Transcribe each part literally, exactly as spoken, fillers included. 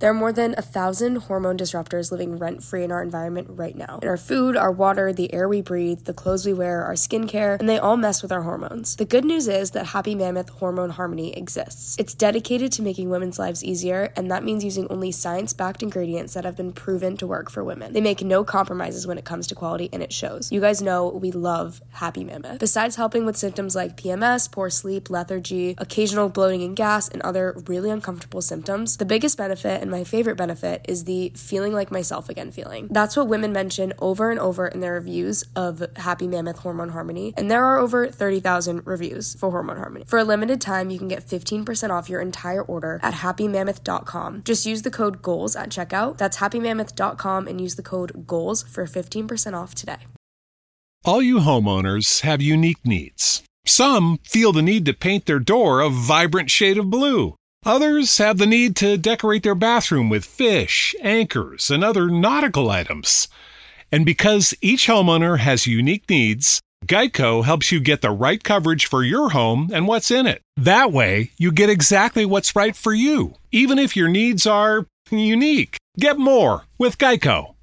There are more than a thousand hormone disruptors living rent-free in our environment right now. In our food, our water, the air we breathe, the clothes we wear, our skincare, and they all mess with our hormones. The good news is that Happy Mammoth Hormone Harmony exists. It's dedicated to making women's lives easier, and that means using only science-backed ingredients that have been proven to work for women. They make no compromises when it comes to quality, and it shows. You guys know we love Happy Mammoth. Besides helping with symptoms like P M S, poor sleep, lethargy, occasional bloating and gas, and other really uncomfortable symptoms, the biggest benefit and my favorite benefit is the feeling like myself again feeling. That's what women mention over and over in their reviews of Happy Mammoth Hormone Harmony, and there are over thirty thousand reviews for Hormone Harmony. For a limited time, you can get fifteen percent off your entire order at happy mammoth dot com. Just use the code GOALS at checkout. That's happy mammoth dot com and use the code GOALS for fifteen percent off today. All you homeowners have unique needs. Some feel the need to paint their door a vibrant shade of blue. Others have the need to decorate their bathroom with fish, anchors, and other nautical items. And because each homeowner has unique needs, Geico helps you get the right coverage for your home and what's in it. That way, you get exactly what's right for you, even if your needs are unique. Get more with Geico.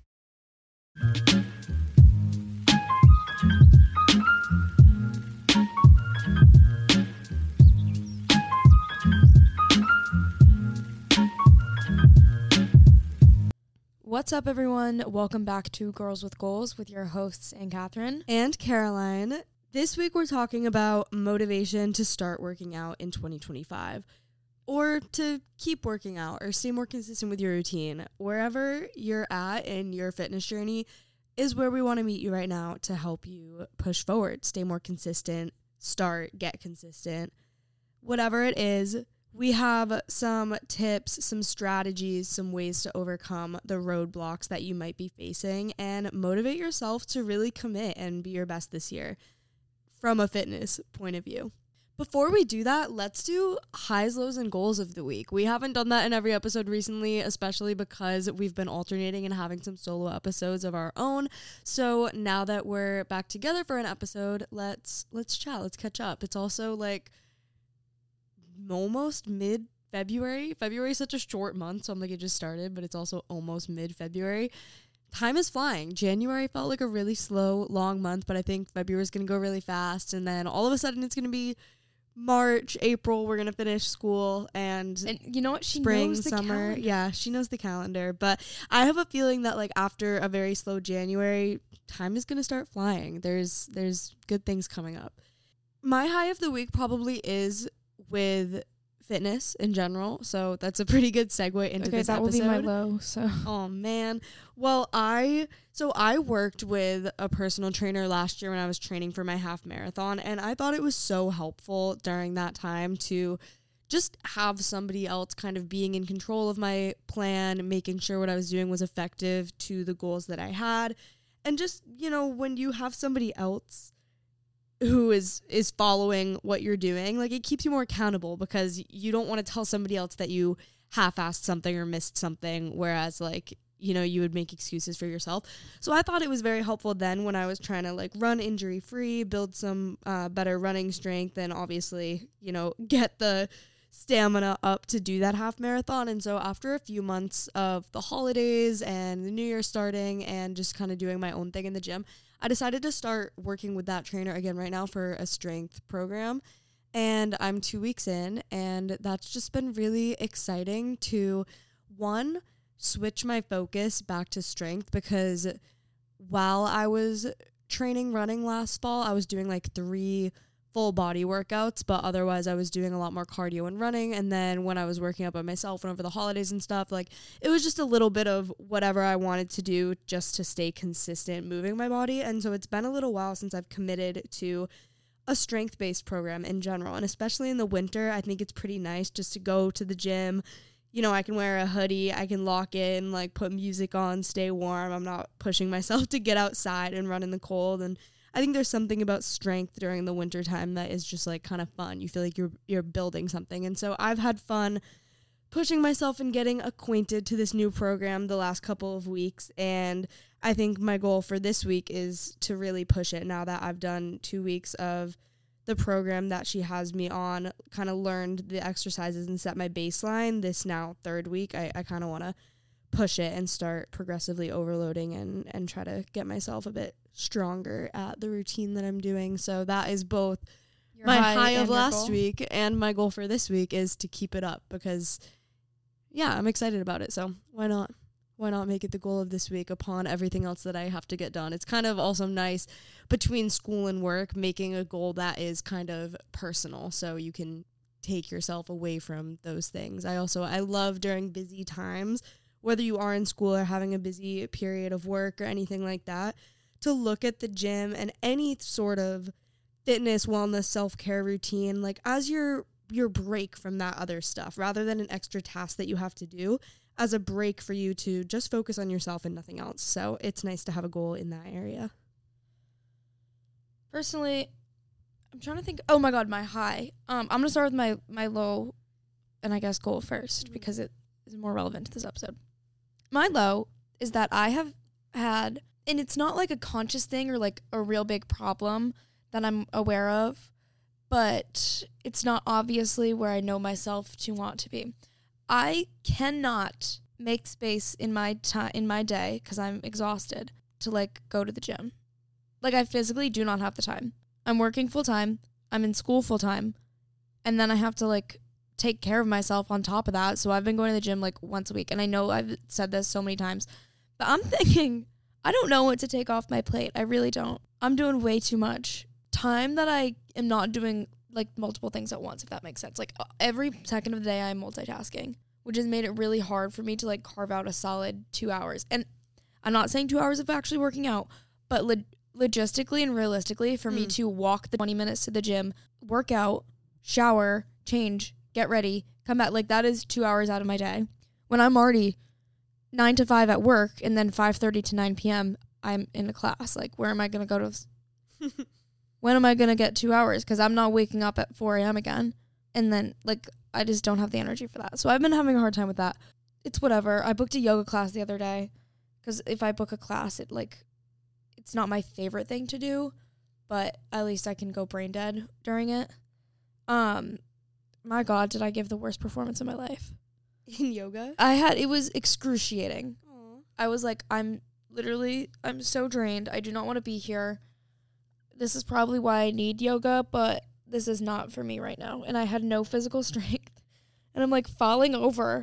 What's up, everyone? Welcome back to Girls with Goals with your hosts, Anne Catherine and Caroline. This week we're talking about motivation to start working out in twenty twenty-five, or to keep working out or stay more consistent with your routine. Wherever you're at in your fitness journey is where we want to meet you right now to help you push forward, stay more consistent, start, get consistent. Whatever it is, we have some tips, some strategies, some ways to overcome the roadblocks that you might be facing and motivate yourself to really commit and be your best this year from a fitness point of view. Before we do that, let's do highs, lows, and goals of the week. We haven't done that in every episode recently, especially because we've been alternating and having some solo episodes of our own. So now that we're back together for an episode, let's let's chat, let's catch up. It's also like almost mid-February. February is such a short month, so I'm like, it just started, but it's also almost mid-February. Time is flying. January felt like a really slow, long month, but I think February is going to go really fast, and then all of a sudden it's going to be March, April, we're going to finish school, and, and you know what? She spring, knows the summer. calendar. Yeah, she knows the calendar, but I have a feeling that like after a very slow January, time is going to start flying. There's there's good things coming up. My high of the week probably is with fitness in general, so that's a pretty good segue into okay, this that episode. will be my low. So, oh man, well I so I worked with a personal trainer last year when I was training for my half marathon, and I thought it was so helpful during that time to just have somebody else kind of being in control of my plan, making sure what I was doing was effective to the goals that I had, and just, you know, when you have somebody else who is is following what you're doing, like it keeps you more accountable because you don't want to tell somebody else that you half-assed something or missed something, whereas like, you know, you would make excuses for yourself. So I thought it was very helpful then when I was trying to like run injury-free, build some uh, better running strength, and obviously, you know, get the stamina up to do that half marathon. And so after a few months of the holidays and the new year starting and just kind of doing my own thing in the gym, I decided to start working with that trainer again right now for a strength program. And I'm two weeks in, and that's just been really exciting to, one, switch my focus back to strength, because while I was training running last fall, I was doing like three full body workouts, but otherwise I was doing a lot more cardio and running. And then when I was working out by myself and over the holidays and stuff, like it was just a little bit of whatever I wanted to do just to stay consistent moving my body. And so it's been a little while since I've committed to a strength-based program in general. And especially in the winter, I think it's pretty nice just to go to the gym. You know, I can wear a hoodie, I can lock in, like put music on, stay warm. I'm not pushing myself to get outside and run in the cold. And I think there's something about strength during the winter time that is just like kind of fun. You feel like you're you're building something. And so I've had fun pushing myself and getting acquainted to this new program the last couple of weeks. And I think my goal for this week is to really push it now that I've done two weeks of the program that she has me on, kind of learned the exercises and set my baseline. This now third week, I, I kind of want to push it and start progressively overloading and, and try to get myself a bit stronger at the routine that I'm doing. So that is both Your my high high and of your last goal? week and my goal for this week is to keep it up because, yeah, I'm excited about it. So why not? Why not make it the goal of this week upon everything else that I have to get done? It's kind of also nice between school and work, making a goal that is kind of personal so you can take yourself away from those things. I also, I love during busy times, whether you are in school or having a busy period of work or anything like that, to look at the gym and any sort of fitness, wellness, self-care routine, like as your your break from that other stuff, rather than an extra task that you have to do, as a break for you to just focus on yourself and nothing else. So it's nice to have a goal in that area. Personally, I'm trying to think. Oh my God, my high. Um, I'm gonna start with my my low, and I guess goal first Mhm. because it is more relevant to this episode. My low is that I have had, and it's not like a conscious thing or like a real big problem that I'm aware of, but it's not obviously where I know myself to want to be. I cannot make space in my time in my day because I'm exhausted to like go to the gym. Like I physically do not have the time. I'm working full time. I'm in school full time, and then I have to like take care of myself on top of that. So I've been going to the gym like once a week, and I know I've said this so many times, but I'm thinking I don't know what to take off my plate. I really don't. I'm doing way too much time that I am not doing like multiple things at once, if that makes sense. Like every second of the day I'm multitasking, which has made it really hard for me to like carve out a solid two hours. And I'm not saying two hours of actually working out, but lo- logistically and realistically for mm. me to walk the twenty minutes to the gym, work out, shower, change, get ready, come back, like that is two hours out of my day. When I'm already nine to five at work and then five thirty to nine p.m. I'm in a class. Like where am I going to go to? When am I going to get two hours? Because I'm not waking up at four a.m. again. And then, like, I just don't have the energy for that. So I've been having a hard time with that. It's whatever. I booked a yoga class the other day. Because if I book a class, it, like, it's not my favorite thing to do. But at least I can go brain dead during it. Um, my God, did I give the worst performance of my life. In yoga? I had, it was excruciating. Aww. I was like, I'm literally, I'm so drained. I do not want to be here. This is probably why I need yoga, but this is not for me right now. And I had no physical strength. And I'm like falling over.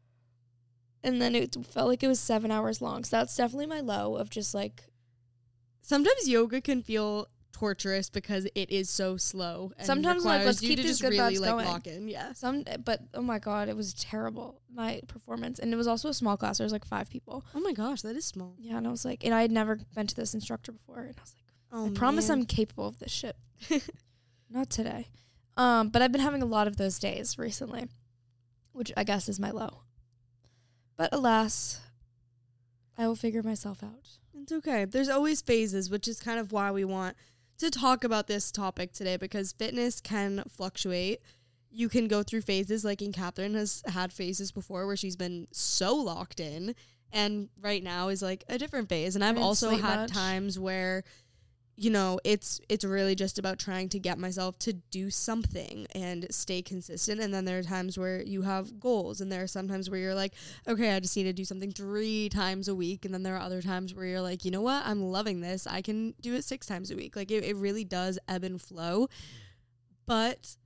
And then it felt like it was seven hours long. So that's definitely my low of just like. Sometimes yoga can feel torturous because it is so slow. And sometimes like, let's you keep to these just good really vibes like going. lock in. Yeah. Some, but oh my God, it was terrible, my performance. And it was also a small class. There was like five people. Oh my gosh, that is small. Yeah. And I was like, and I had never been to this instructor before. And I was like, Oh, I promise man. I'm capable of this shit. Not today. Um, but I've been having a lot of those days recently, which I guess is my low. But alas, I will figure myself out. It's okay. There's always phases, which is kind of why we want to talk about this topic today, because fitness can fluctuate. You can go through phases, like in Catherine has had phases before where she's been so locked in, and right now is like a different phase. And I've I didn't also sleep had much. times where, you know, it's it's really just about trying to get myself to do something and stay consistent. And then there are times where you have goals, and there are some times where you're like, okay, I just need to do something three times a week. And then there are other times where you're like, you know what, I'm loving this. I can do it six times a week. Like it, it really does ebb and flow. But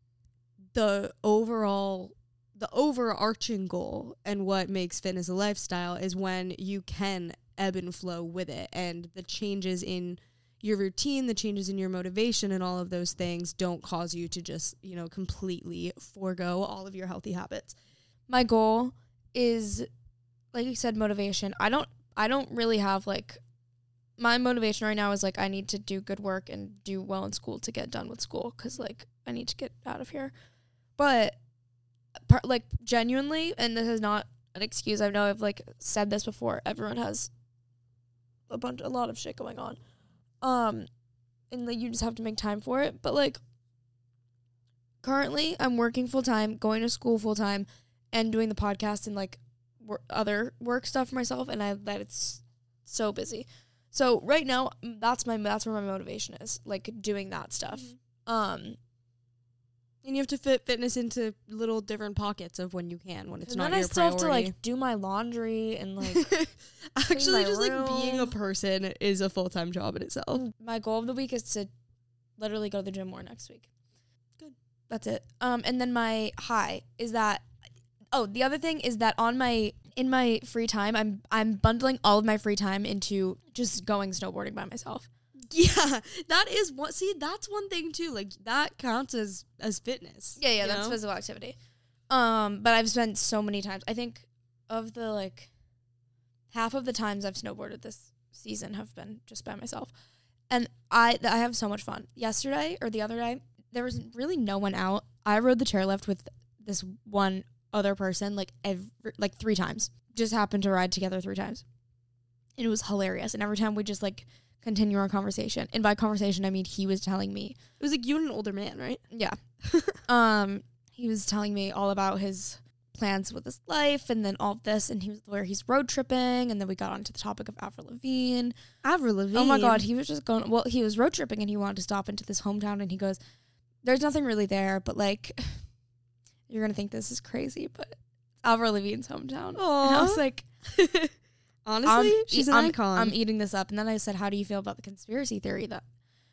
the overall, the overarching goal and what makes fitness a lifestyle is when you can ebb and flow with it, and the changes in your routine, the changes in your motivation and all of those things don't cause you to just, you know, completely forego all of your healthy habits. My goal is, like you said, motivation. I don't I don't really have like, my motivation right now is like I need to do good work and do well in school to get done with school, because like I need to get out of here. But par- like genuinely, and this is not an excuse, I know I've like said this before, everyone has a bunch a lot of shit going on. Um, and like you just have to make time for it. But like currently I'm working full time, going to school full time, and doing the podcast and like wor- other work stuff for myself. And I that it's so busy. So right now that's my that's where my motivation is, like doing that stuff. Mm-hmm. Um, And you have to fit fitness into little different pockets of when you can, when it's and not then your I still priority. have to like do my laundry and like Actually, my just like being a room. person is a full time job in itself. my goal of the week is to literally go to the gym more next week. Good. That's it. Um, and then my high is that. Oh, the other thing is that on my in my free time, I'm I'm bundling all of my free time into just going snowboarding by myself. Yeah, that is what. See, that's one thing too. Like that counts as as fitness. Yeah, yeah, you that's know? physical activity. Um, but I've spent so many times. I think of the like half of the times I've snowboarded this season have been just by myself, and I I have so much fun. Yesterday or the other day, there was really no one out. I rode the chairlift with this one other person like every like three times. Just happened to ride together three times, and it was hilarious. And every time we just like continue our conversation, and by conversation I mean he was telling me. It was like you and an older man, right? Yeah. um, he was telling me all about his plans with his life and then all of this, and he was where he's road tripping, and then we got onto the topic of Avril Lavigne. Avril Lavigne. Oh my God, he was just going, well, he was road tripping and he wanted to stop into this hometown, and he goes, there's nothing really there, but like, you're going to think this is crazy, but it's Avril Lavigne's hometown. Aww. And I was like, honestly, I'm, she's an I'm, icon. I'm eating this up. And then I said, how do you feel about the conspiracy theory that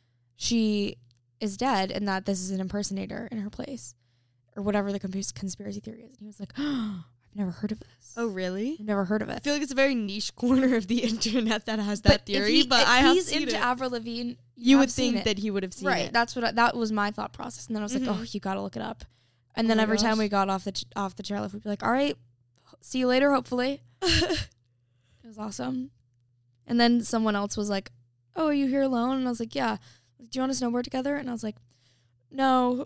she is dead and that this is an impersonator in her place, or whatever the cons- conspiracy theory is? And he was like, oh, I've never heard of this. oh really? I've never heard of I it. feel like it's a very niche corner of the internet that has that if theory, he- but if I have he's seen into it. Avril Lavigne. You have would seen think it. that he would have seen Right. it. That's what I, that was my thought process. And then I was like, Mhm. oh, you got to look it up. And Oh then my every time gosh. we got off the ch- off the chairlift, we'd be like, all right, see you later, hopefully. It was awesome. And then someone else was like, oh, are you here alone? And I was like, yeah. Do you want to snowboard together? And I was like, no.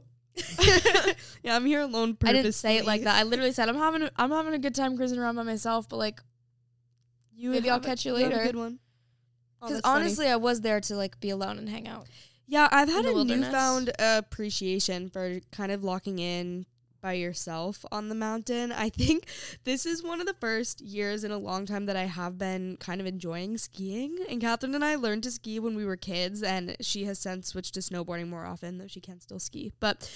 Yeah, I'm here alone purposely. I didn't say it like that. I literally said, I'm having a, I'm having a good time cruising around by myself, but like, You Maybe I'll have a- catch you have a later. good one. Oh, because that's funny. honestly, I was there to like be alone and hang out. Yeah, I've had in the a wilderness. newfound appreciation for kind of locking in by yourself on the mountain. I think this is one of the first years in a long time that I have been kind of enjoying skiing. And Catherine and I learned to ski when we were kids, and she has since switched to snowboarding more often, though she can still ski. But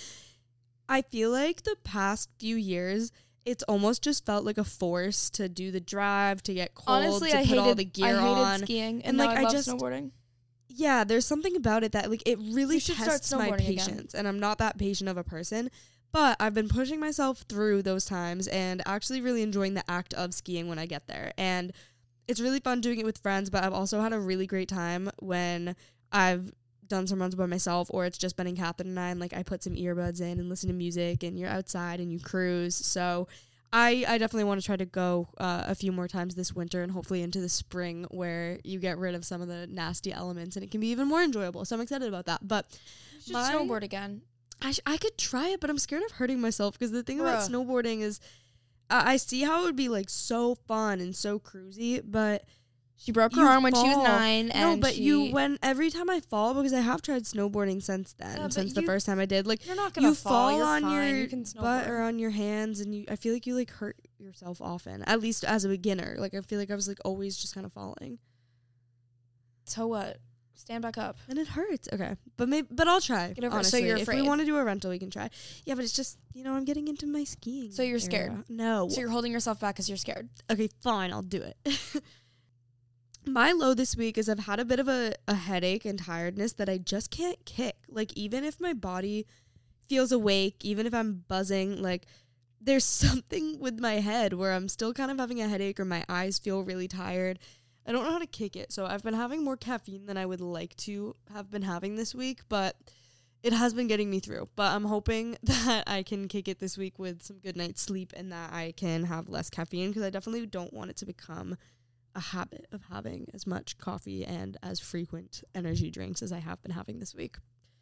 I feel like the past few years, it's almost just felt like a force to do the drive, to get cold, Honestly, to I put hated all the gear I hated on. skiing, and, And, now like, I, I love just- snowboarding. Yeah, there's something about it that like it really You should start tests my snowboarding again. patience, and I'm not that patient of a person. But I've been pushing myself through those times and actually really enjoying the act of skiing when I get there. And it's really fun doing it with friends, but I've also had a really great time when I've done some runs by myself, or it's just been in Catherine and I, and like I put some earbuds in and listen to music, and you're outside and you cruise. So I, I definitely want to try to go uh, a few more times this winter, and hopefully into the spring, where you get rid of some of the nasty elements and it can be even more enjoyable. So I'm excited about that. But You should my- snowboard again. I, sh- I could try it, but I'm scared of hurting myself, because the thing about Bruh. snowboarding is I-, I see how it would be like so fun and so cruisy, but She broke her you arm when she was fall. nine. no, and but she, you when every time I fall, because I have tried snowboarding since then, Yeah, but since the you- first time I did, like you're not gonna you fall. fall You're on fine. your you can butt snowboard. or on your hands, and you I feel like you like hurt yourself often, at least as a beginner. Like I feel like I was like always just kind of falling, So what? Stand back up. and it hurts. Okay, but maybe but I'll try. Get over it. So honestly, you're if we afraid. want to do a rental, we can try. Yeah, but it's just, you know, I'm getting into my skiing. So you're scared? era. No. So you're holding yourself back because you're scared. Okay, fine, I'll do it. My low this week is I've had a bit of a, a headache and tiredness that I just can't kick. Like, even if my body feels awake, even if I'm buzzing, like, there's something with my head where I'm still kind of having a headache, or my eyes feel really tired. I don't know how to kick it. So I've been having more caffeine than I would like to have been having this week, but it has been getting me through. But I'm hoping that I can kick it this week with some good night's sleep, and that I can have less caffeine, because I definitely don't want it to become a habit of having as much coffee and as frequent energy drinks as I have been having this week.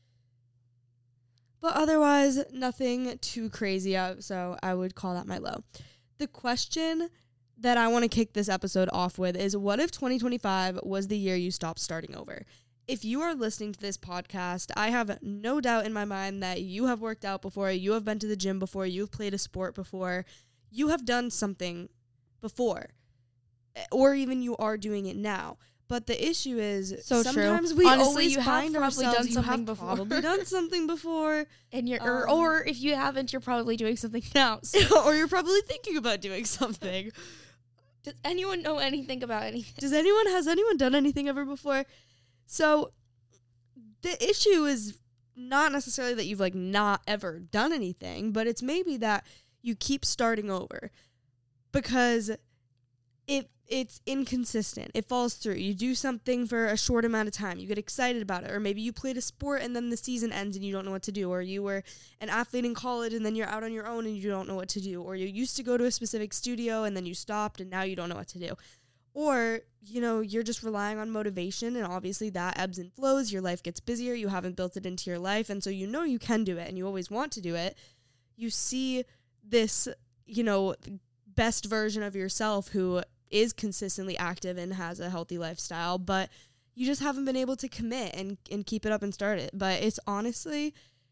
But otherwise, nothing too crazy out, so I would call that my low. The question that I want to kick this episode off with is, what if twenty twenty-five was the year you stopped starting over? If you are listening to this podcast, I have no doubt in my mind that you have worked out before, you have been to the gym before, you've played a sport before, you have done something before, or even you are doing it now. But the issue is So true. sometimes we Honestly, always you have find probably ourselves, done you something have before. probably done something before. And you're, or, Um, or if you haven't, you're probably doing something now. So or you're probably thinking about doing something. does anyone know anything about anything? Does anyone, has anyone done anything ever before? So the issue is not necessarily that you've like not ever done anything, but it's maybe that you keep starting over because it it's inconsistent. It falls through. You do something for a short amount of time. You get excited about it. Or maybe you played a sport and then the season ends and you don't know what to do. Or you were an athlete in college and then you're out on your own and you don't know what to do. Or you used to go to a specific studio and then you stopped and now you don't know what to do. Or, you know, you're just relying on motivation and obviously that ebbs and flows. Your life gets busier. You haven't built it into your life. And so you know you can do it and you always want to do it. You see this, you know, best version of yourself who is consistently active and has a healthy lifestyle, but you just haven't been able to commit and, and keep it up and start it. But it's honestly,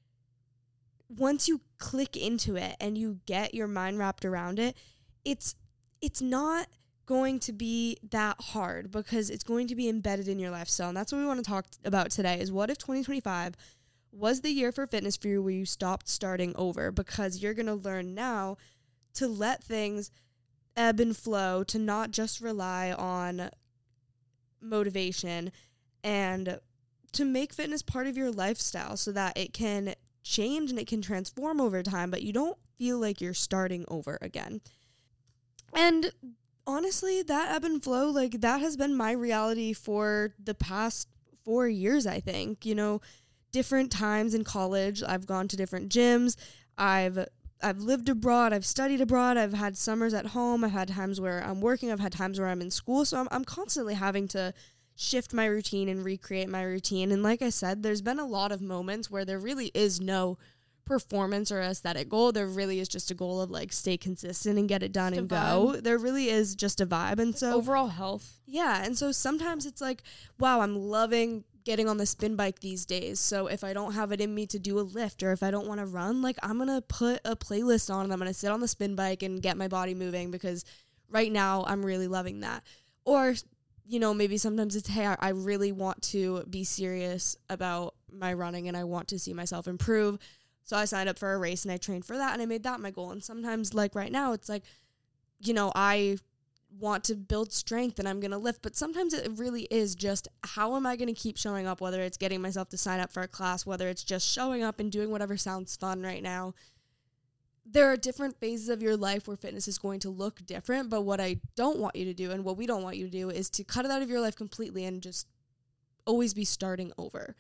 once you click into it and you get your mind wrapped around it, it's it's not going to be that hard because it's going to be embedded in your lifestyle. And that's what we want to talk about today is what if twenty twenty-five was the year for fitness for you where you stopped starting over, because you're going to learn now to let things ebb and flow, to not just rely on motivation, and to make fitness part of your lifestyle so that it can change and it can transform over time, but you don't feel like you're starting over again. And honestly, that ebb and flow, like that has been my reality for the past four years, I think. You know, different times in college, I've gone to different gyms, I've I've lived abroad, I've studied abroad, I've had summers at home, I've had times where I'm working, I've had times where I'm in school, so I'm I'm constantly having to shift my routine and recreate my routine. And like I said, there's been a lot of moments where there really is no performance or aesthetic goal. There really is just a goal of like stay consistent and get it done Just and a go. vibe. There really is just a vibe. And so Overall health. yeah, and so sometimes it's like, wow, I'm loving getting on the spin bike these days. So if I don't have it in me to do a lift or if I don't want to run, like I'm going to put a playlist on and I'm going to sit on the spin bike and get my body moving because right now I'm really loving that. Or, you know, maybe sometimes it's, hey, I, I really want to be serious about my running and I want to see myself improve. So I signed up for a race and I trained for that and I made that my goal. And sometimes like right now it's like, you know, I want to build strength and I'm going to lift, but sometimes it really is just how am I going to keep showing up, whether it's getting myself to sign up for a class, whether it's just showing up and doing whatever sounds fun right now. There are different phases of your life where fitness is going to look different, but what I don't want you to do and what we don't want you to do is to cut it out of your life completely and just always be starting over.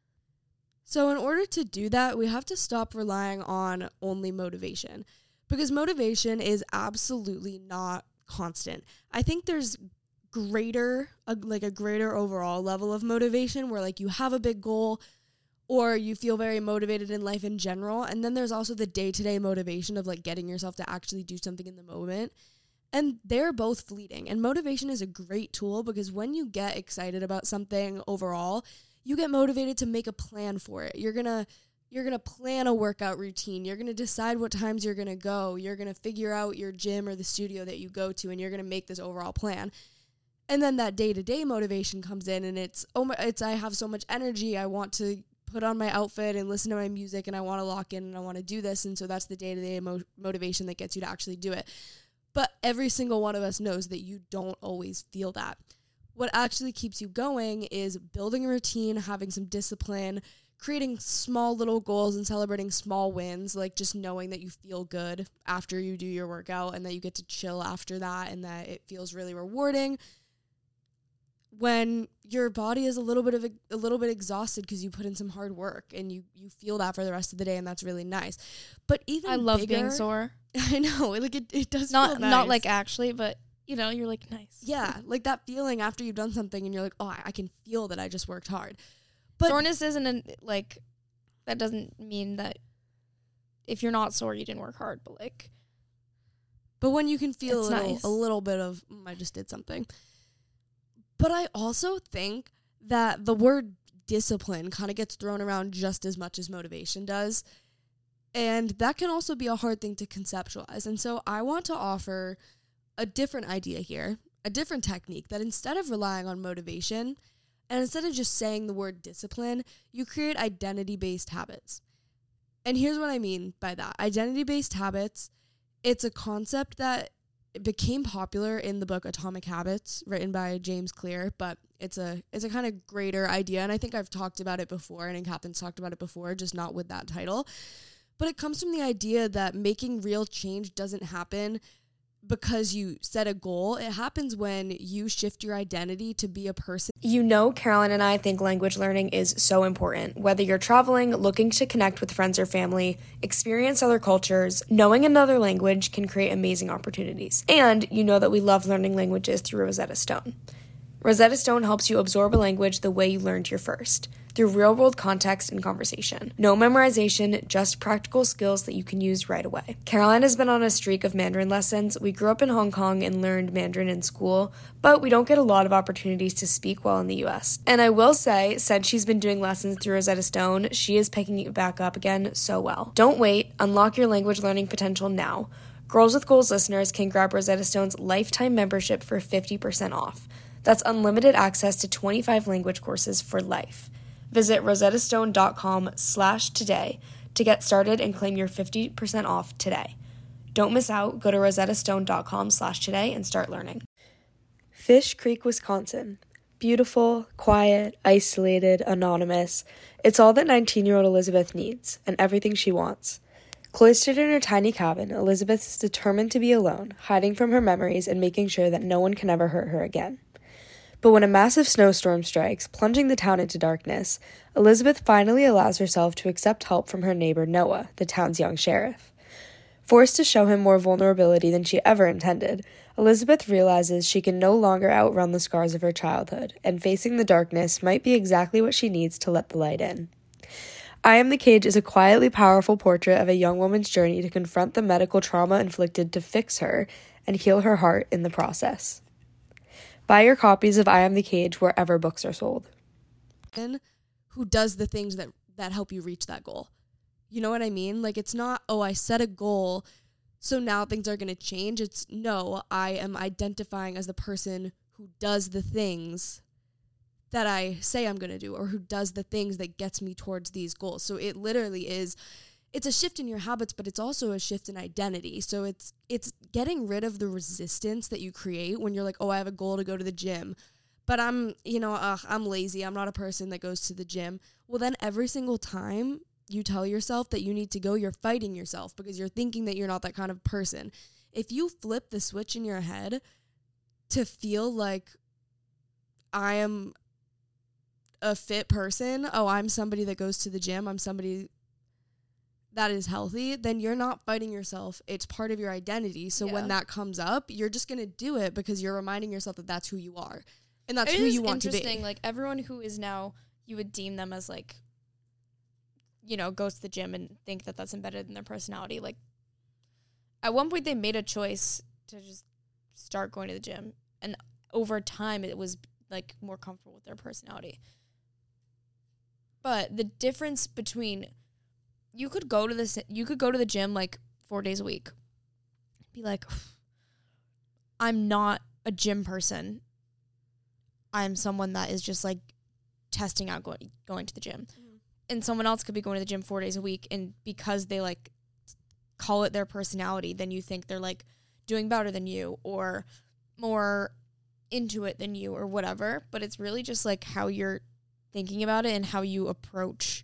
So in order to do that, we have to stop relying on only motivation, because motivation is absolutely not constant. I think there's greater, a, like a greater overall level of motivation where like you have a big goal or you feel very motivated in life in general. And then there's also the day-to-day motivation of like getting yourself to actually do something in the moment. And they're both fleeting. And motivation is a great tool because when you get excited about something overall, you get motivated to make a plan for it. You're going to You're going to plan a workout routine. You're going to decide what times you're going to go. You're going to figure out your gym or the studio that you go to, and you're going to make this overall plan. And then that day-to-day motivation comes in, and it's, oh my, it's I have so much energy. I want to put on my outfit and listen to my music, and I want to lock in, and I want to do this. And so that's the day-to-day mo- motivation that gets you to actually do it. But every single one of us knows that you don't always feel that. What actually keeps you going is building a routine, having some discipline, creating small little goals and celebrating small wins, like just knowing that you feel good after you do your workout and that you get to chill after that and that it feels really rewarding. When your body is a little bit of a, a little bit exhausted because you put in some hard work and you you feel that for the rest of the day, and that's really nice. But even I love bigger, being sore. I know, like it, it does Not feel nice. not like actually, but you know, you're like nice. Yeah, like that feeling after you've done something and you're like, oh, I, I can feel that I just worked hard. But soreness isn't an, like, that doesn't mean that if you're not sore, you didn't work hard, but like. But when you can feel a It's little, nice. a little bit of, mm, I just did something. But I also think that the word discipline kind of gets thrown around just as much as motivation does. And that can also be a hard thing to conceptualize. And so I want to offer a different idea here. a different technique that instead of relying on motivation and instead of just saying the word discipline, you create identity-based habits. And here's what I mean by that. Identity-based habits, it's a concept that became popular in the book Atomic Habits, written by James Clear, but it's a it's a kind of greater idea, and I think I've talked about it before, and Catherine's talked about it before, just not with that title. But it comes from the idea that making real change doesn't happen because you set a goal. It happens when you shift your identity to be a person. You know, Caroline and I think language learning is so important. Whether you're traveling, looking to connect with friends or family, experience other cultures, knowing another language can create amazing opportunities. And you know that we love learning languages through Rosetta Stone. Rosetta Stone helps you absorb a language the way you learned your first, through real-world context and conversation. No memorization, just practical skills that you can use right away. Caroline has been on a streak of Mandarin lessons. We grew up in Hong Kong and learned Mandarin in school, but we don't get a lot of opportunities to speak well in the U S. And I will say, since she's been doing lessons through Rosetta Stone, she is picking it back up again so well. Don't wait. Unlock your language learning potential now. Girls with Goals listeners can grab Rosetta Stone's lifetime membership for fifty percent off. That's unlimited access to twenty-five language courses for life. Visit rosettastone.com slash today to get started and claim your fifty percent off today. Don't miss out. Go to rosettastone.com slash today and start learning. Fish Creek, Wisconsin. Beautiful, quiet, isolated, anonymous. It's all that nineteen-year-old Elizabeth needs and everything she wants. Cloistered in her tiny cabin, Elizabeth is determined to be alone, hiding from her memories and making sure that no one can ever hurt her again. But when a massive snowstorm strikes, plunging the town into darkness, Elizabeth finally allows herself to accept help from her neighbor Noah, the town's young sheriff. Forced to show him more vulnerability than she ever intended, Elizabeth realizes she can no longer outrun the scars of her childhood, and facing the darkness might be exactly what she needs to let the light in. I Am the Cage is a quietly powerful portrait of a young woman's journey to confront the medical trauma inflicted to fix her and heal her heart in the process. Buy your copies of I Am the Cage wherever books are sold. Who does the things that, that help you reach that goal? You know what I mean? Like, it's not, oh, I set a goal, so now things are going to change. It's, no, I am identifying as the person who does the things that I say I'm going to do, or who does the things that gets me towards these goals. So it literally is, it's a shift in your habits, but it's also a shift in identity. So it's it's getting rid of the resistance that you create when you're like, oh, I have a goal to go to the gym, but I'm, you know, uh, I'm lazy. I'm not a person that goes to the gym. Well, then every single time you tell yourself that you need to go, you're fighting yourself because you're thinking that you're not that kind of person. If you flip the switch in your head to feel like I am a fit person, oh, I'm somebody that goes to the gym, I'm somebody that is healthy, then you're not fighting yourself. It's part of your identity. So yeah. When that comes up, you're just going to do it because you're reminding yourself that that's who you are. And that's it who you want to be. Interesting. Like, everyone who is now, you would deem them as, like, you know, goes to the gym and think that that's embedded in their personality. Like, at one point they made a choice to just start going to the gym. And over time, it was, like, more comfortable with their personality. But the difference between... You could go to this. You could go to the gym like four days a week. Be like, I'm not a gym person. I'm someone that is just like testing out going going to the gym, mm-hmm. and someone else could be going to the gym four days a week, and because they like call it their personality, then you think they're like doing better than you or more into it than you or whatever. But it's really just like how you're thinking about it and how you approach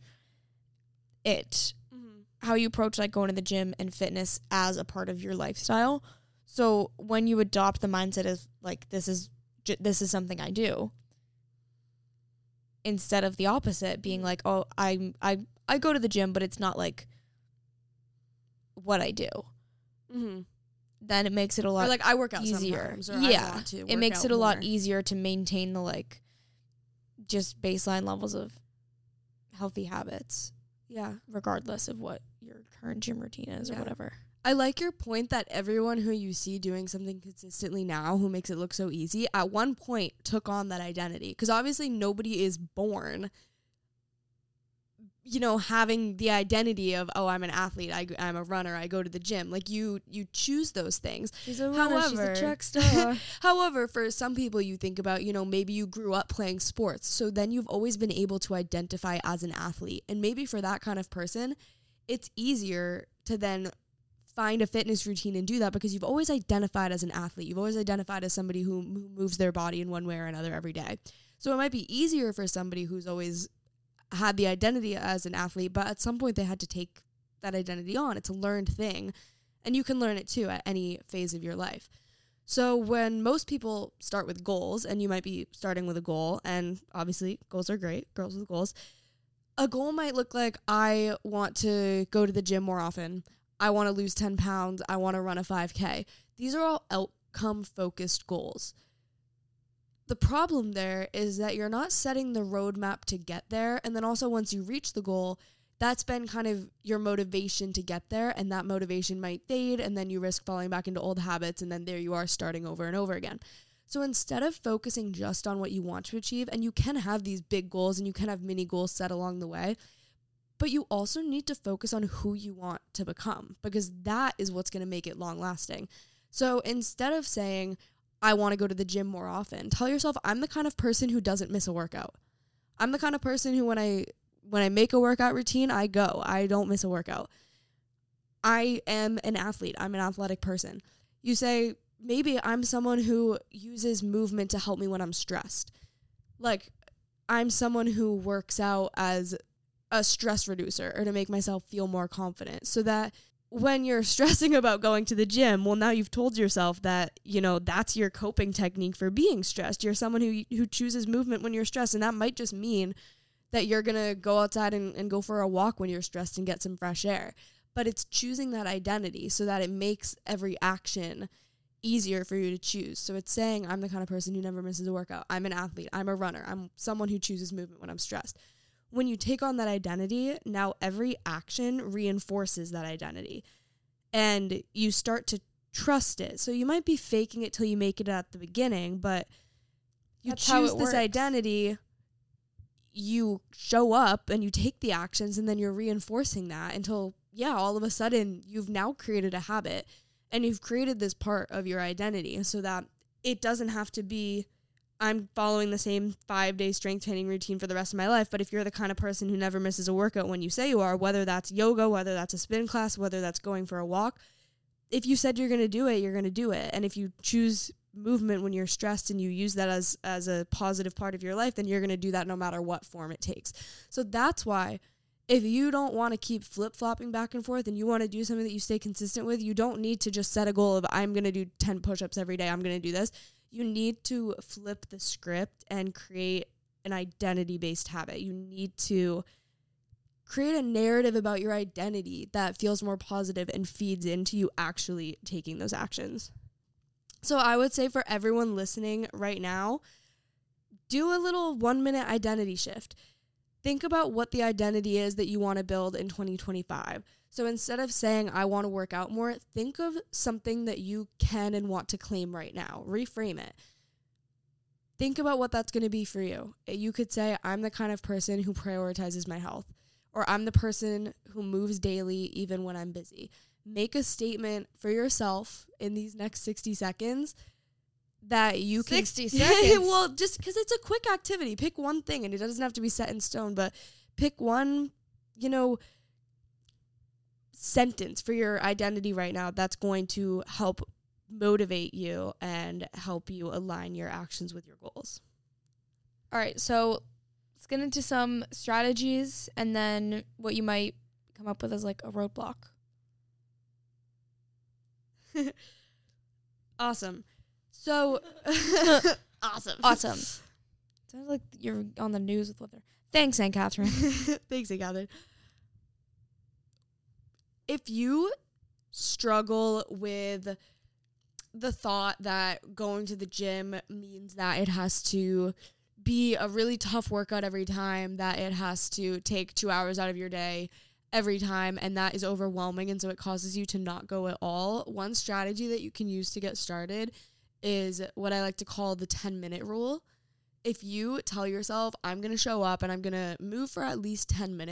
it. How you approach like going to the gym and fitness as a part of your lifestyle. So when you adopt the mindset of like, this is, j- this is something I do, instead of the opposite being like, oh, I, I, I go to the gym, but it's not like what I do. Mm-hmm. Then it makes it a lot or like I work out easier. Sometimes, or yeah. I want to it makes it a more. lot easier to maintain the like, just baseline levels of healthy habits. Yeah. Regardless of what your current gym routine is yeah. or whatever. I like your point that everyone who you see doing something consistently now who makes it look so easy at one point took on that identity. Because obviously nobody is born you know, having the identity of, oh, I'm an athlete, I, I'm a runner, I go to the gym. Like, you you choose those things. She's a runner, However, she's a track star. However, for some people, you think about, you know, maybe you grew up playing sports, so then you've always been able to identify as an athlete. And maybe for that kind of person, it's easier to then find a fitness routine and do that because you've always identified as an athlete. You've always identified as somebody who, who moves their body in one way or another every day. So it might be easier for somebody who's always had the identity as an athlete, but at some point they had to take that identity on. It's a learned thing, and you can learn it too at any phase of your life. So when most people start with goals, and you might be starting with a goal, and obviously goals are great, girls with goals, a goal might look like, I want to go to the gym more often, I want to lose ten pounds, I want to run a five K. These are all outcome-focused goals. The problem there is that you're not setting the roadmap to get there. And then also once you reach the goal, that's been kind of your motivation to get there. And that motivation might fade. And then you risk falling back into old habits. And then there you are starting over and over again. So instead of focusing just on what you want to achieve, and you can have these big goals and you can have mini goals set along the way, but you also need to focus on who you want to become, because that is what's going to make it long lasting. So instead of saying, I want to go to the gym more often, tell yourself, I'm the kind of person who doesn't miss a workout. I'm the kind of person who when I when I make a workout routine, I go. I don't miss a workout. I am an athlete. I'm an athletic person. You say, maybe I'm someone who uses movement to help me when I'm stressed. Like, I'm someone who works out as a stress reducer or to make myself feel more confident, so that when you're stressing about going to the gym, well, now you've told yourself that, you know, that's your coping technique for being stressed. You're someone who who chooses movement when you're stressed, and that might just mean that you're going to go outside and, and go for a walk when you're stressed and get some fresh air. But it's choosing that identity so that it makes every action easier for you to choose. So it's saying, I'm the kind of person who never misses a workout. I'm an athlete. I'm a runner. I'm someone who chooses movement when I'm stressed. When you take on that identity, now every action reinforces that identity, and you start to trust it. So you might be faking it till you make it at the beginning, but you That's how choose it this works. identity, you show up and you take the actions, and then you're reinforcing that until, yeah, all of a sudden you've now created a habit and you've created this part of your identity, so that it doesn't have to be, I'm following the same five-day strength training routine for the rest of my life. But if you're the kind of person who never misses a workout when you say you are, whether that's yoga, whether that's a spin class, whether that's going for a walk, if you said you're going to do it, you're going to do it. And if you choose movement when you're stressed and you use that as, as a positive part of your life, then you're going to do that no matter what form it takes. So that's why if you don't want to keep flip-flopping back and forth and you want to do something that you stay consistent with, you don't need to just set a goal of, I'm going to do ten push-ups every day, I'm going to do this. You need to flip the script and create an identity-based habit. You need to create a narrative about your identity that feels more positive and feeds into you actually taking those actions. So I would say for everyone listening right now, do a little one-minute identity shift. Think about what the identity is that you want to build in twenty twenty-five. So instead of saying, I want to work out more, think of something that you can and want to claim right now. Reframe it. Think about what that's going to be for you. You could say, I'm the kind of person who prioritizes my health, or I'm the person who moves daily even when I'm busy. Make a statement for yourself in these next sixty seconds that you can... sixty seconds? Well, just because it's a quick activity. Pick one thing, and it doesn't have to be set in stone, but pick one, you know, sentence for your identity right now that's going to help motivate you and help you align your actions with your goals. All right, so let's get into some strategies and then what you might come up with as like a roadblock. Awesome. So, awesome. Awesome. Sounds like you're on the news with what they're... Thanks, Aunt Catherine. Thanks, Aunt Catherine. If you struggle with the thought that going to the gym means that it has to be a really tough workout every time, that it has to take two hours out of your day every time, and that is overwhelming, and so it causes you to not go at all, one strategy that you can use to get started is what I like to call the ten-minute rule. If you tell yourself, I'm going to show up and I'm going to move for at least ten minutes,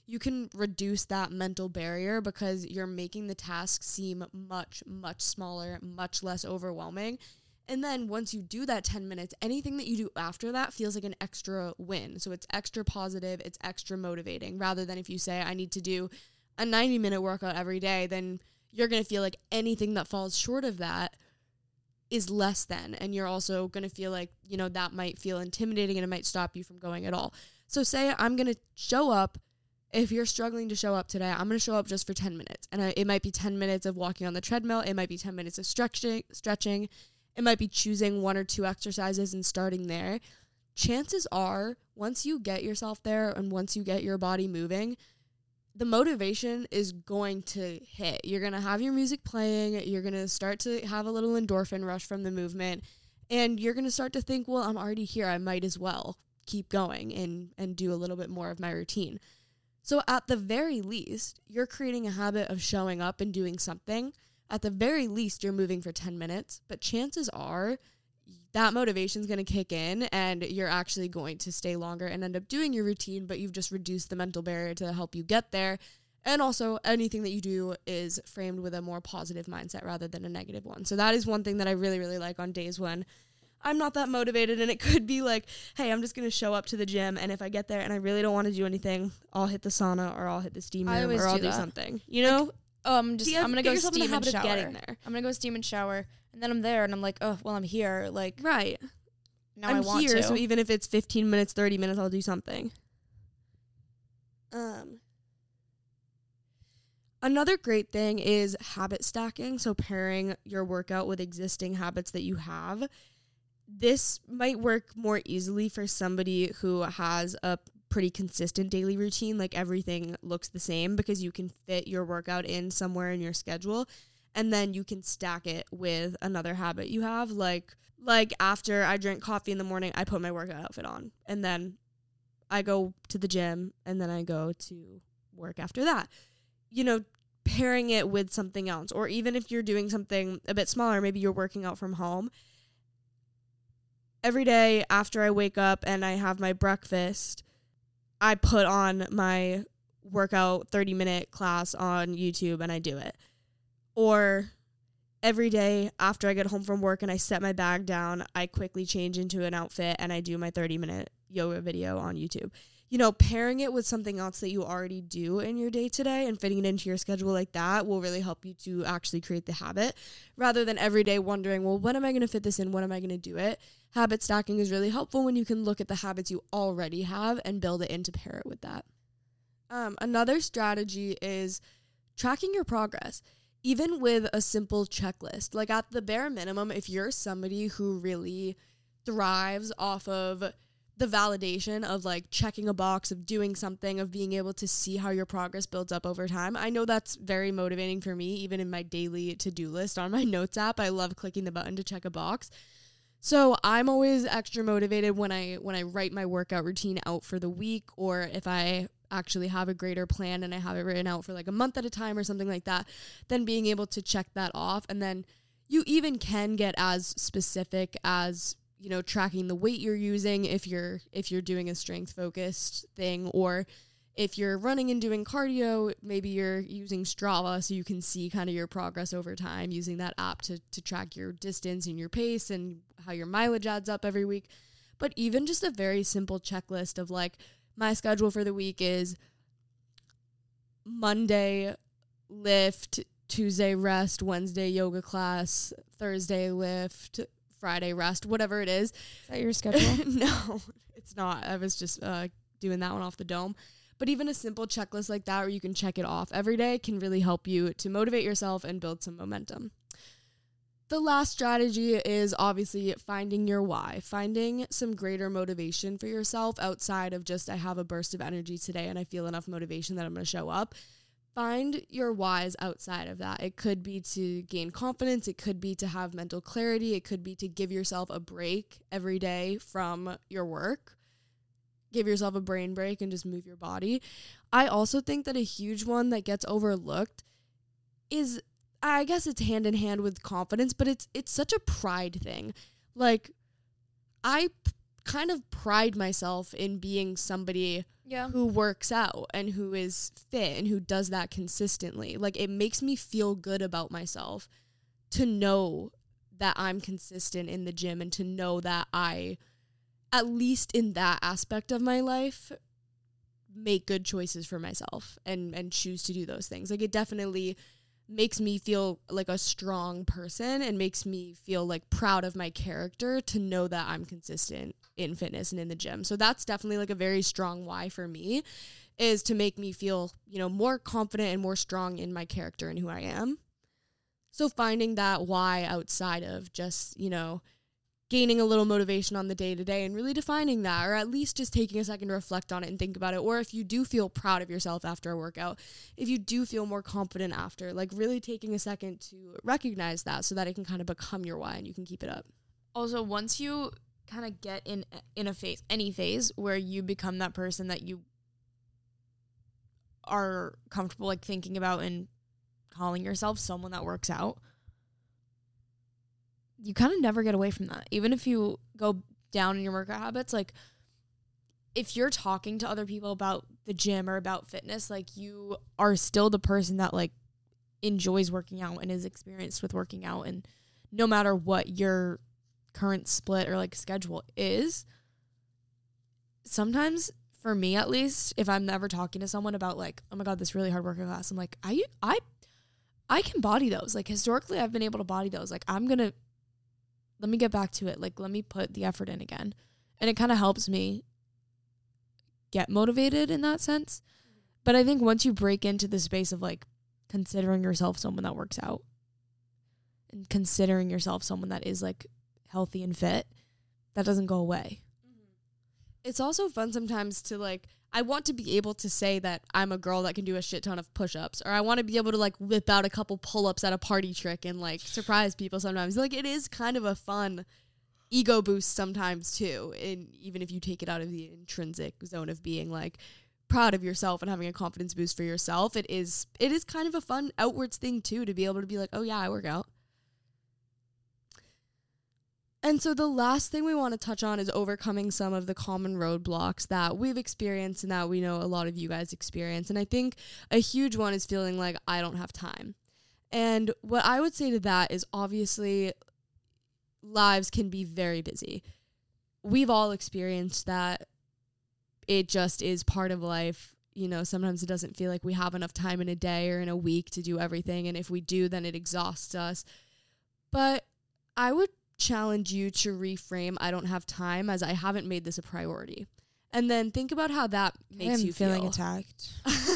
you can reduce that mental barrier because you're making the task seem much, much smaller, much less overwhelming. And then once you do that ten minutes, anything that you do after that feels like an extra win. So it's extra positive, it's extra motivating, rather than if you say, I need to do a ninety minute workout every day, then you're going to feel like anything that falls short of that is less than. And you're also going to feel like, you know, that might feel intimidating and it might stop you from going at all. So say I'm going to show up. If you're struggling to show up today, I'm going to show up just for ten minutes. And I, it might be ten minutes of walking on the treadmill. It might be ten minutes of stretching, stretching. It might be choosing one or two exercises and starting there. Chances are, once you get yourself there and once you get your body moving, the motivation is going to hit. You're going to have your music playing. You're going to start to have a little endorphin rush from the movement. And you're going to start to think, well, I'm already here. I might as well keep going and, and do a little bit more of my routine. So at the very least, you're creating a habit of showing up and doing something. At the very least, you're moving for ten minutes, but chances are that motivation is going to kick in and you're actually going to stay longer and end up doing your routine, but you've just reduced the mental barrier to help you get there. And also anything that you do is framed with a more positive mindset rather than a negative one. So that is one thing that I really, really like on days when I'm not that motivated, and it could be like, hey, I'm just going to show up to the gym, and if I get there and I really don't want to do anything, I'll hit the sauna or I'll hit the steam room or I'll do, do something, you know? Like, Oh, I'm just. I'm gonna go steam and shower. There. I'm gonna go steam and shower, and then I'm there, and I'm like, oh, well, I'm here. Like, right. Now I'm I want here, to. so even if it's fifteen minutes, thirty minutes, I'll do something. Um. Another great thing is habit stacking. So pairing your workout with existing habits that you have. This might work more easily for somebody who has a pretty consistent daily routine, like everything looks the same, because you can fit your workout in somewhere in your schedule, and then you can stack it with another habit you have. Like, like after I drink coffee in the morning, I put my workout outfit on, and then I go to the gym, and then I go to work after that. You know, pairing it with something else, or even if you're doing something a bit smaller, maybe you're working out from home. Every day after I wake up and I have my breakfast, I put on my workout thirty minute class on YouTube and I do it. Or every day after I get home from work and I set my bag down, I quickly change into an outfit and I do my thirty minute yoga video on YouTube. You know, pairing it with something else that you already do in your day to day and fitting it into your schedule like that will really help you to actually create the habit, rather than every day wondering, well, when am I going to fit this in? When am I going to do it? Habit stacking is really helpful when you can look at the habits you already have and build it in to pair it with that. Um, another strategy is tracking your progress, even with a simple checklist. Like at the bare minimum, if you're somebody who really thrives off of the validation of like checking a box, of doing something, of being able to see how your progress builds up over time. I know that's very motivating for me, even in my daily to-do list on my notes app. I love clicking the button to check a box. So I'm always extra motivated when I when I write my workout routine out for the week, or if I actually have a greater plan and I have it written out for like a month at a time or something like that, then being able to check that off. And then you even can get as specific as, you know, tracking the weight you're using if you're if you're doing a strength focused thing, or if you're running and doing cardio, maybe you're using Strava so you can see kind of your progress over time, using that app to to track your distance and your pace and how your mileage adds up every week. But even just a very simple checklist of like, my schedule for the week is Monday lift, Tuesday rest, Wednesday yoga class, Thursday lift, Friday rest, whatever it is. Is that your schedule? No, it's not. I was just uh, doing that one off the dome. But even a simple checklist like that where you can check it off every day can really help you to motivate yourself and build some momentum. The last strategy is obviously finding your why, finding some greater motivation for yourself outside of just, I have a burst of energy today and I feel enough motivation that I'm going to show up. Find your whys outside of that. It could be to gain confidence. It could be to have mental clarity. It could be to give yourself a break every day from your work. Give yourself a brain break and just move your body. I also think that a huge one that gets overlooked is, I guess it's hand in hand with confidence, but it's it's such a pride thing. Like, I p- kind of pride myself in being somebody Yeah. who works out and who is fit and who does that consistently. Like, it makes me feel good about myself to know that I'm consistent in the gym and to know that I, at least in that aspect of my life, make good choices for myself and, and choose to do those things. Like, it definitely makes me feel like a strong person and makes me feel like proud of my character to know that I'm consistent in fitness and in the gym. So that's definitely like a very strong why for me, is to make me feel, you know, more confident and more strong in my character and who I am. So finding that why outside of just, you know, gaining a little motivation on the day to day and really defining that, or at least just taking a second to reflect on it and think about it. Or if you do feel proud of yourself after a workout, if you do feel more confident after, like really taking a second to recognize that so that it can kind of become your why and you can keep it up. Also, once you kind of get in in a phase, any phase where you become that person that you are comfortable like thinking about and calling yourself someone that works out, you kind of never get away from that. Even if you go down in your workout habits, like if you're talking to other people about the gym or about fitness, like you are still the person that like enjoys working out and is experienced with working out. And no matter what your current split or like schedule is, sometimes for me at least, if I'm ever talking to someone about like, oh my God, this really hard workout class, I'm like, I, I, I can body those. Like historically I've been able to body those. Like I'm going to, let me get back to it. Like, let me put the effort in again. And it kind of helps me get motivated in that sense. But I think once you break into the space of like considering yourself someone that works out and considering yourself someone that is like healthy and fit, that doesn't go away. It's also fun sometimes to like, I want to be able to say that I'm a girl that can do a shit ton of push-ups, or I want to be able to like whip out a couple pull-ups at a party trick and like surprise people sometimes. Like it is kind of a fun ego boost sometimes too. And even if you take it out of the intrinsic zone of being like proud of yourself and having a confidence boost for yourself, it is, it is kind of a fun outwards thing too, to be able to be like, oh yeah, I work out. And so the last thing we want to touch on is overcoming some of the common roadblocks that we've experienced and that we know a lot of you guys experience. And I think a huge one is feeling like I don't have time. And what I would say to that is obviously lives can be very busy. We've all experienced that. It just is part of life. You know, sometimes it doesn't feel like we have enough time in a day or in a week to do everything. And if we do, then it exhausts us. But I would challenge you to reframe I don't have time as I haven't made this a priority. And then think about how that makes I'm you feeling feel. attacked.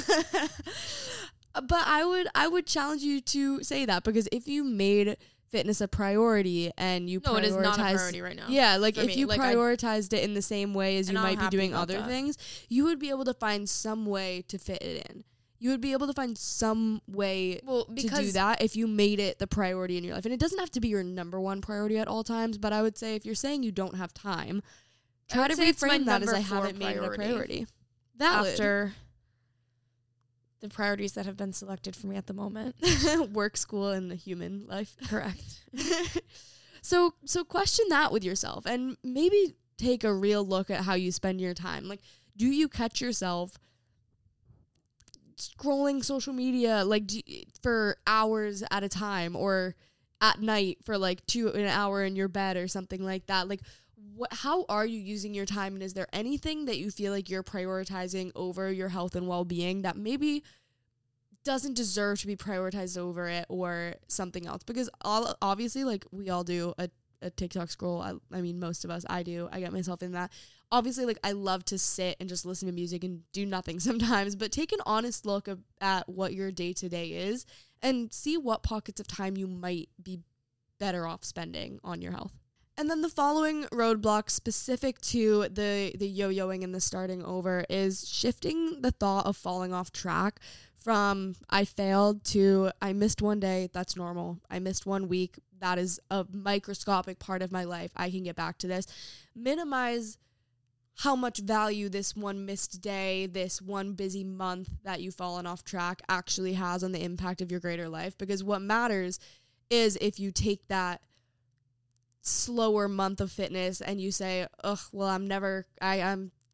But I would I would challenge you to say that, because if you made fitness a priority and you No, it is not a prioritize- priority right now. Yeah, like for if me. you Like, I- prioritized it in the same way as you And I'm might be happy doing about other that. things, you would be able to find some way to fit it in. You would be able to find some way Well, to do because that if you made it the priority in your life. And it doesn't have to be your number one priority at all times, but I would say if you're saying you don't have time, I try would to say it's my reframe that as number I four haven't made it a priority. priority. Valid. after the priorities that have been selected for me at the moment. Work, school, and the human life. Correct. So so question that with yourself and maybe take a real look at how you spend your time. Like, do you catch yourself scrolling social media like do, for hours at a time, or at night for like two an hour in your bed or something like that? Like, what, how are you using your time, and is there anything that you feel like you're prioritizing over your health and well-being that maybe doesn't deserve to be prioritized over it, or something else? Because all, obviously, like, we all do a, a TikTok scroll. I, I mean, most of us, I do. I get myself in that. Obviously, like, I love to sit and just listen to music and do nothing sometimes, but take an honest look of, at what your day-to-day is and see what pockets of time you might be better off spending on your health. And then the following roadblock specific to the, the yo-yoing and the starting over is shifting the thought of falling off track from I failed to I missed one day, that's normal. I missed one week, that is a microscopic part of my life. I can get back to this. Minimize how much value this one missed day, this one busy month that you've fallen off track actually has on the impact of your greater life. Because what matters is if you take that slower month of fitness and you say, ugh, well, I'm never, I, I'm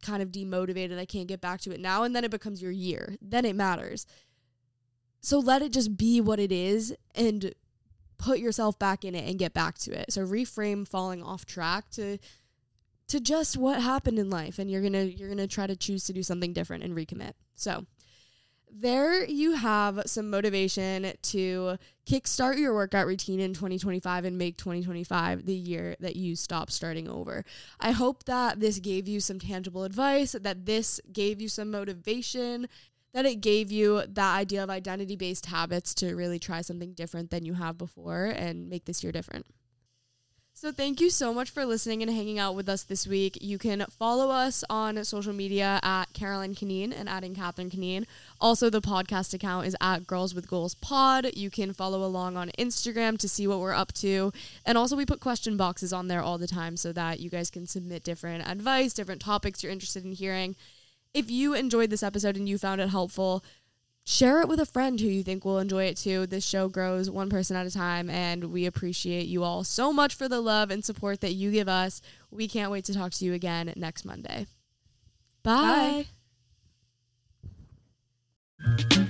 kind of demotivated. I can't get back to it now. And then it becomes your year. Then it matters. So let it just be what it is and put yourself back in it and get back to it. So reframe falling off track to to just what happened in life, and you're going to you're going to try to choose to do something different and recommit. So there you have some motivation to kickstart your workout routine in twenty twenty-five and make twenty twenty-five the year that you stop starting over. I hope that this gave you some tangible advice, that this gave you some motivation, that it gave you that idea of identity-based habits to really try something different than you have before and make this year different. So thank you so much for listening and hanging out with us this week. You can follow us on social media at Carolyn Canine and adding Catherine Canine. Also, the podcast account is at Girls with Goals Pod. You can follow along on Instagram to see what we're up to. And also, we put question boxes on there all the time so that you guys can submit different advice, different topics you're interested in hearing. If you enjoyed this episode and you found it helpful, share it with a friend who you think will enjoy it too. This show grows one person at a time, and we appreciate you all so much for the love and support that you give us. We can't wait to talk to you again next Monday. Bye. Bye.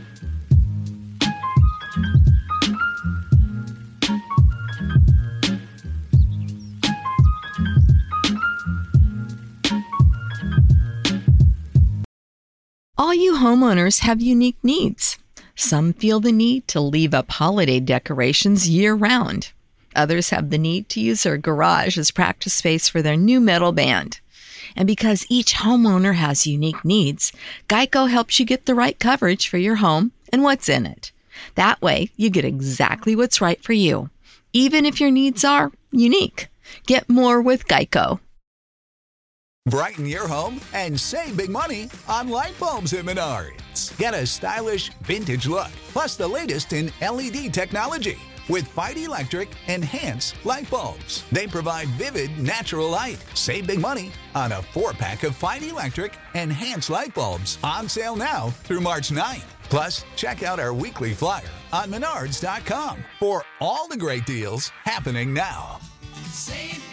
All you homeowners have unique needs. Some feel the need to leave up holiday decorations year-round. Others have the need to use their garage as practice space for their new metal band. And because each homeowner has unique needs, Geico helps you get the right coverage for your home and what's in it. That way, you get exactly what's right for you, even if your needs are unique. Get more with Geico. Brighten your home and save big money on light bulbs at Menards. Get a stylish, vintage look, plus the latest in L E D technology with Fight Electric Enhance light bulbs. They provide vivid, natural light. Save big money on a four-pack of Fight Electric Enhance light bulbs on sale now through March ninth. Plus, check out our weekly flyer on menards dot com for all the great deals happening now. Save